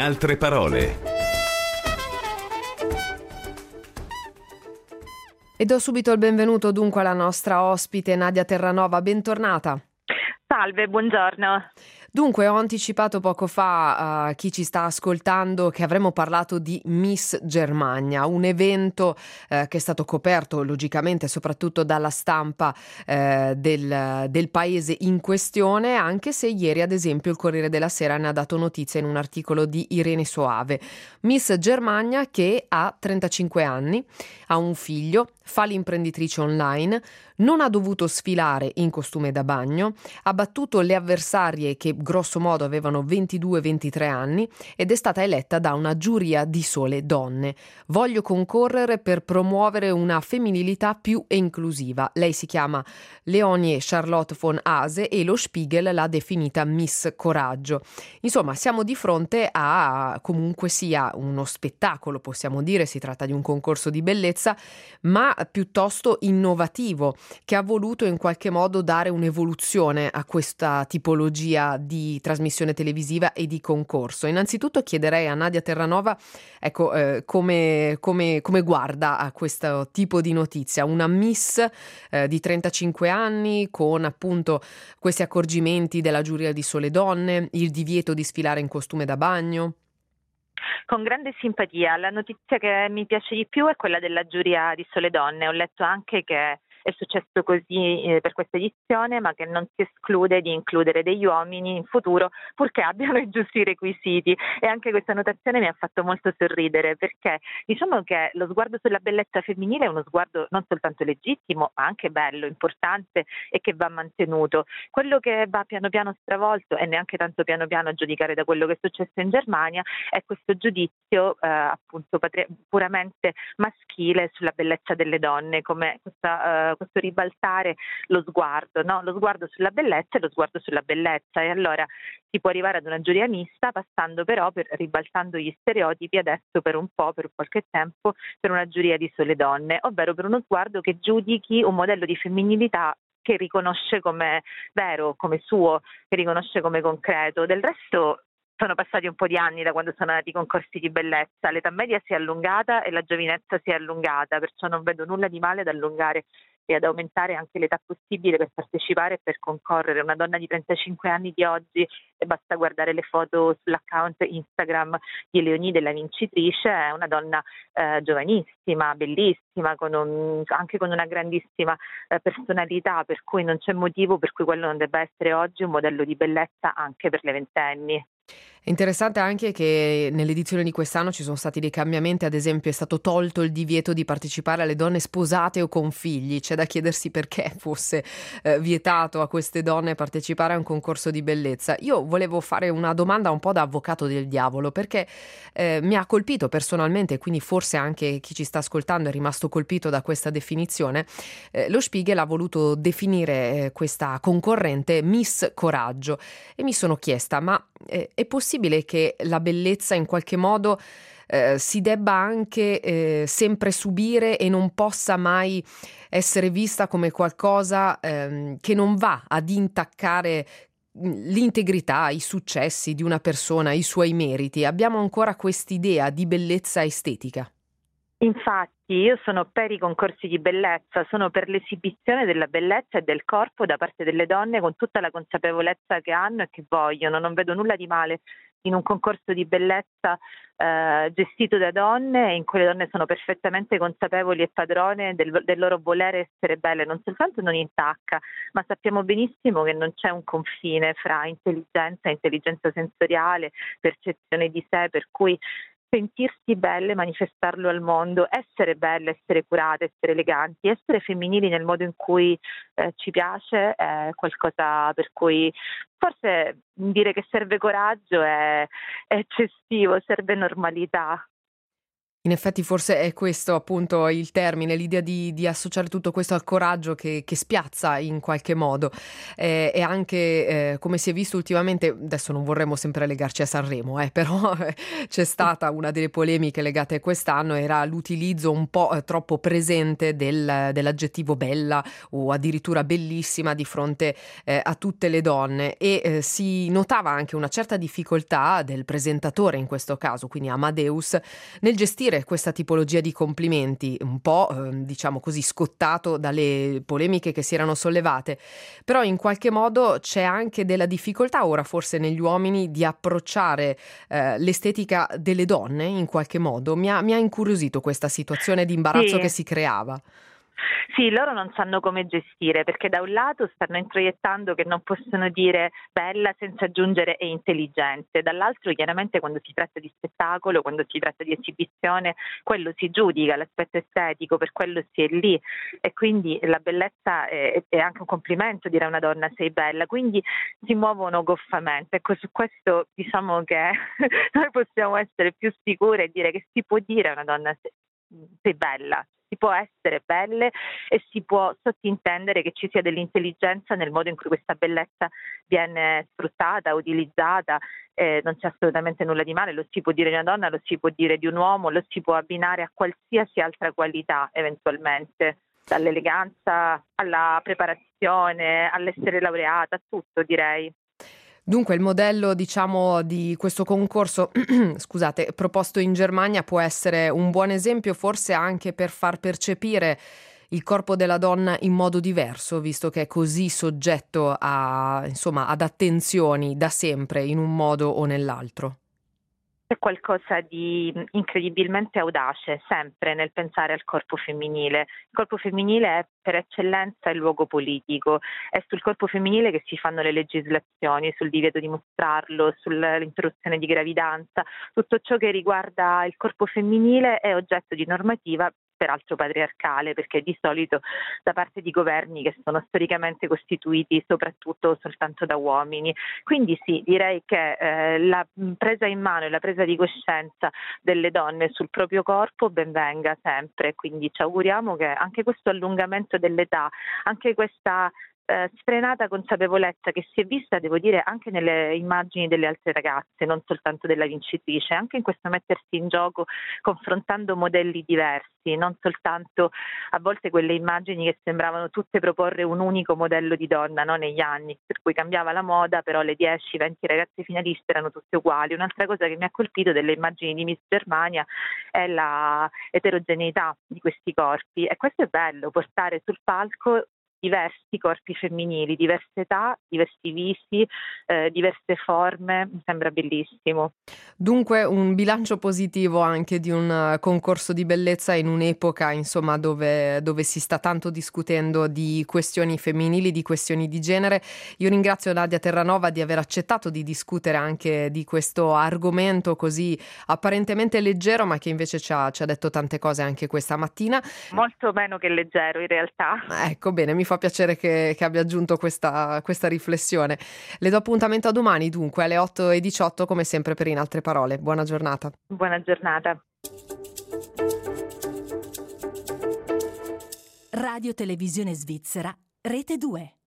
altre parole. E do subito il benvenuto dunque alla nostra ospite Nadia Terranova, bentornata. Salve, buongiorno. Dunque, ho anticipato poco fa a chi ci sta ascoltando che avremmo parlato di Miss Germania, un evento che è stato coperto logicamente soprattutto dalla stampa del paese in questione, anche se ieri ad esempio il Corriere della Sera ne ha dato notizia in un articolo di Irene Soave. Miss Germania che ha 35 anni, ha un figlio, fa l'imprenditrice online, non ha dovuto sfilare in costume da bagno, ha battuto le avversarie che grosso modo avevano 22-23 anni ed è stata eletta da una giuria di sole donne. Voglio concorrere per promuovere una femminilità più inclusiva. Lei si chiama Leonie Charlotte von Hase e lo Spiegel l'ha definita Miss Coraggio. Insomma, siamo di fronte a comunque sia uno spettacolo, possiamo dire, si tratta di un concorso di bellezza, ma piuttosto innovativo, che ha voluto in qualche modo dare un'evoluzione a questa tipologia di trasmissione televisiva e di concorso. Innanzitutto chiederei a Nadia Terranova, ecco, come guarda a questo tipo di notizia, una Miss di 35 anni con appunto questi accorgimenti della giuria di sole donne, il divieto di sfilare in costume da bagno. Con grande simpatia. La notizia che mi piace di più è quella della giuria di sole donne. Ho letto anche che è successo così per questa edizione, ma che non si esclude di includere degli uomini in futuro purché abbiano i giusti requisiti. E anche questa notazione mi ha fatto molto sorridere, perché diciamo che lo sguardo sulla bellezza femminile è uno sguardo non soltanto legittimo, ma anche bello, importante e che va mantenuto. Quello che va piano piano stravolto, e neanche tanto piano piano a giudicare da quello che è successo in Germania, è questo giudizio appunto puramente maschile sulla bellezza delle donne, come questo ribaltare lo sguardo, no? Lo sguardo sulla bellezza e lo sguardo sulla bellezza, e allora si può arrivare ad una giuria mista, passando però ribaltando gli stereotipi adesso per un po', per qualche tempo, per una giuria di sole donne, ovvero per uno sguardo che giudichi un modello di femminilità che riconosce come vero, come suo, che riconosce come concreto. Del resto sono passati un po' di anni da quando sono nati i concorsi di bellezza, l'età media si è allungata e la giovinezza si è allungata, perciò non vedo nulla di male ad allungare e ad aumentare anche l'età possibile per partecipare e per concorrere. Una donna di 35 anni di oggi, e basta guardare le foto sull'account Instagram di Leonie, della vincitrice, è una donna giovanissima, bellissima, anche con una grandissima personalità, per cui non c'è motivo per cui quello non debba essere oggi un modello di bellezza anche per le ventenni. È interessante anche che nell'edizione di quest'anno ci sono stati dei cambiamenti, ad esempio è stato tolto il divieto di partecipare alle donne sposate o con figli. C'è da chiedersi perché fosse vietato a queste donne partecipare a un concorso di bellezza. Io volevo fare una domanda un po' da avvocato del diavolo, perché mi ha colpito personalmente, quindi forse anche chi ci sta ascoltando è rimasto colpito da questa definizione. Lo Spiegel ha voluto definire questa concorrente Miss Coraggio e mi sono chiesta, ma è possibile che la bellezza in qualche modo si debba anche sempre subire e non possa mai essere vista come qualcosa che non va ad intaccare l'integrità, i successi di una persona, i suoi meriti? Abbiamo ancora quest'idea di bellezza estetica. Infatti io sono per i concorsi di bellezza, sono per l'esibizione della bellezza e del corpo da parte delle donne con tutta la consapevolezza che hanno e che vogliono. Non vedo nulla di male in un concorso di bellezza gestito da donne, in cui le donne sono perfettamente consapevoli e padrone del loro volere essere belle. Non soltanto non intacca, ma sappiamo benissimo che non c'è un confine fra intelligenza sensoriale, percezione di sé, per cui sentirsi belle, manifestarlo al mondo, essere belle, essere curate, essere eleganti, essere femminili nel modo in cui ci piace è qualcosa per cui forse dire che serve coraggio è eccessivo, serve normalità. In effetti forse è questo appunto il termine, l'idea di associare tutto questo al coraggio che spiazza in qualche modo. E anche, come si è visto ultimamente, adesso non vorremmo sempre legarci a Sanremo, però c'è stata una delle polemiche legate a quest'anno, era l'utilizzo un po', troppo presente dell'aggettivo bella o addirittura bellissima di fronte, a tutte le donne e, si notava anche una certa difficoltà del presentatore in questo caso, quindi Amadeus, nel gestire questa tipologia di complimenti, un po', diciamo così, scottato dalle polemiche che si erano sollevate, però in qualche modo c'è anche della difficoltà ora forse negli uomini di approcciare, l'estetica delle donne in qualche modo. Mi ha incuriosito questa situazione di imbarazzo che Sì. si creava. Sì, loro non sanno come gestire, perché da un lato stanno introiettando che non possono dire bella senza aggiungere e intelligente, dall'altro chiaramente quando si tratta di spettacolo, quando si tratta di esibizione, quello si giudica, l'aspetto estetico, per quello si è lì e quindi la bellezza è anche un complimento dire a una donna sei bella, quindi si muovono goffamente. Ecco, su questo diciamo che noi possiamo essere più sicure e dire che si può dire a una donna sei bella. Si può essere belle e si può sottintendere che ci sia dell'intelligenza nel modo in cui questa bellezza viene sfruttata, utilizzata, non c'è assolutamente nulla di male, lo si può dire di una donna, lo si può dire di un uomo, lo si può abbinare a qualsiasi altra qualità eventualmente, dall'eleganza alla preparazione, all'essere laureata, a tutto direi. Dunque il modello, diciamo, di questo concorso, scusate, proposto in Germania può essere un buon esempio forse anche per far percepire il corpo della donna in modo diverso, visto che è così soggetto a insomma, ad attenzioni da sempre in un modo o nell'altro. C'è qualcosa di incredibilmente audace sempre nel pensare al corpo femminile. Il corpo femminile è per eccellenza il luogo politico, è sul corpo femminile che si fanno le legislazioni, sul divieto di mostrarlo, sull'interruzione di gravidanza. Tutto ciò che riguarda il corpo femminile è oggetto di normativa peraltro patriarcale, perché di solito da parte di governi che sono storicamente costituiti soprattutto soltanto da uomini. Quindi sì, direi che la presa in mano e la presa di coscienza delle donne sul proprio corpo ben venga sempre, quindi ci auguriamo che anche questo allungamento dell'età, anche questa sfrenata consapevolezza che si è vista, devo dire, anche nelle immagini delle altre ragazze, non soltanto della vincitrice, anche in questo mettersi in gioco confrontando modelli diversi, non soltanto a volte quelle immagini che sembravano tutte proporre un unico modello di donna, no, negli anni, per cui cambiava la moda, però le 10-20 ragazze finaliste erano tutte uguali. Un'altra cosa che mi ha colpito delle immagini di Miss Germania è la eterogeneità di questi corpi e questo è bello, portare sul palco diversi corpi femminili, diverse età, diversi visi, diverse forme, mi sembra bellissimo. Dunque un bilancio positivo anche di un concorso di bellezza in un'epoca, insomma, dove si sta tanto discutendo di questioni femminili, di questioni di genere. Io ringrazio Nadia Terranova di aver accettato di discutere anche di questo argomento così apparentemente leggero, ma che invece ci ha detto tante cose anche questa mattina. Molto meno che leggero in realtà. Ecco, bene, mi fa piacere che abbia aggiunto questa riflessione. Le do appuntamento a domani dunque alle 8:18 come sempre per In Altre Parole. Buona giornata. Buona giornata. Radio Televisione Svizzera, Rete 2.